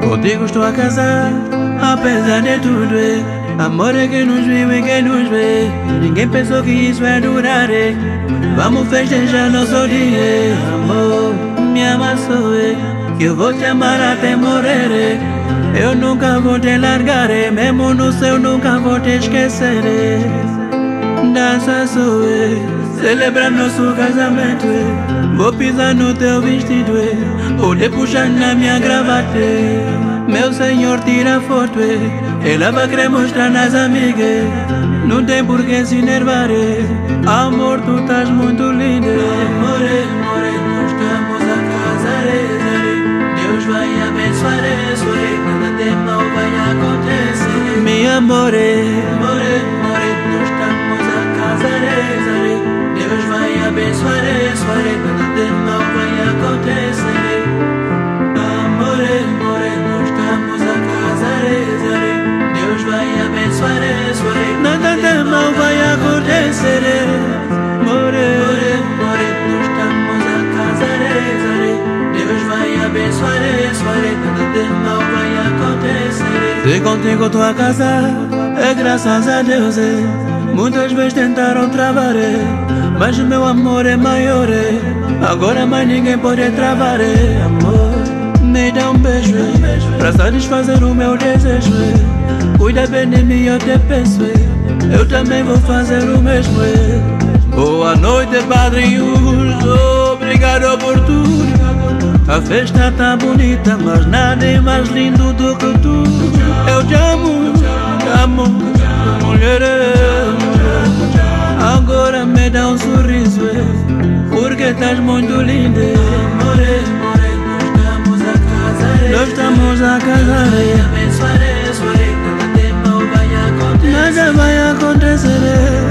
Contigo estou a casar, apesar de tudo. Amor é que nos viu e que nos vê. Ninguém pensou que isso ia durar. Vamos festejar nosso dia. Amor, me ama só, que eu vou te amar até morrer. Eu nunca vou te largar, mesmo no céu nunca vou te esquecer. Dança só, celebrar nosso casamento. Vou pisar no teu vestido, vou te puxar na minha gravata. Meu senhor tira foto, ela vai querer mostrar nas amigas. Não tem por que se enervar, amor, tu estás muito linda. Amor, nós estamos a casar. Deus vai abençoar, nada de mal vai acontecer. Meu amor, nós estamos a casar. Deus vai abençoar, nada de mal vai acontecer. Amor, nós estamos a casar. Deus vai abençoar, nada de mal vai acontecer. Amor, nós estamos a casar. Deus vai abençoar, nada de mal vai acontecer. Se contigo estou a casar, é graças a Deus. Muitas vezes tentaram travar, mas o meu amor é maior. Agora mais ninguém pode travar. Amor, me dá um beijo, pra satisfazer o meu desejo. Cuida bem de mim, eu te peço. Eu também vou fazer o mesmo. Boa noite, Padre Hugo, obrigado por tudo. A festa tá bonita, mas nada é mais lindo do que tu. Eu te amo, mulher. Agora me dá um sorriso, porque estás muito linda. Amor, nós estamos a casar. Nada vai acontecer.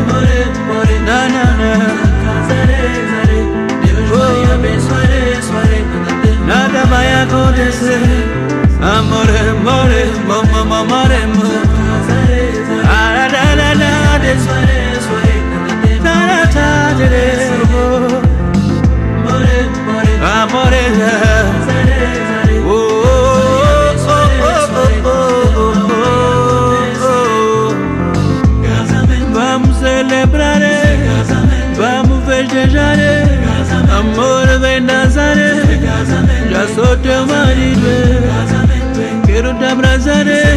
Deus vai abençoar, nada vai acontecer. Amor, amor. Vamos celebrar, vamos festejar. Amor, vem dançar. Já sou teu marido, quero te abraçar.